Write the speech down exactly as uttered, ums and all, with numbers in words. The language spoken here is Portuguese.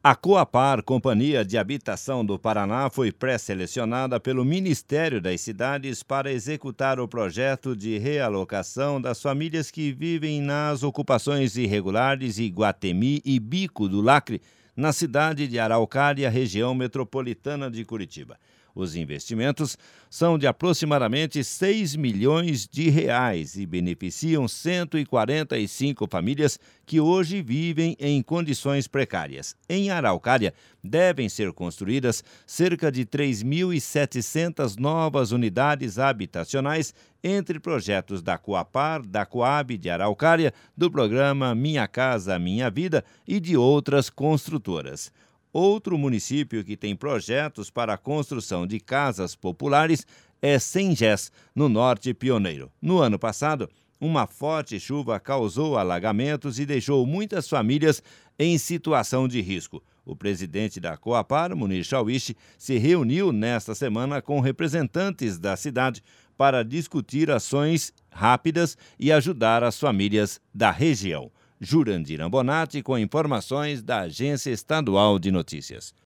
A Coapar, Companhia de Habitação do Paraná, foi pré-selecionada pelo Ministério das Cidades para executar o projeto de realocação das famílias que vivem nas ocupações irregulares Iguatemi e Bico do Lacre, na cidade de Araucária, região metropolitana de Curitiba. Os investimentos são de aproximadamente seis milhões de reais e beneficiam cento e quarenta e cinco famílias que hoje vivem em condições precárias. Em Araucária, devem ser construídas cerca de três mil e setecentas novas unidades habitacionais entre projetos da Coapar, da Coab de Araucária, do programa Minha Casa Minha Vida e de outras construtoras. Outro município que tem projetos para a construção de casas populares é Sengés, no Norte Pioneiro. No ano passado, uma forte chuva causou alagamentos e deixou muitas famílias em situação de risco. O presidente da Coapar, Munir Chawishi, se reuniu nesta semana com representantes da cidade para discutir ações rápidas e ajudar as famílias da região. Jurandir Ambonati com informações da Agência Estadual de Notícias.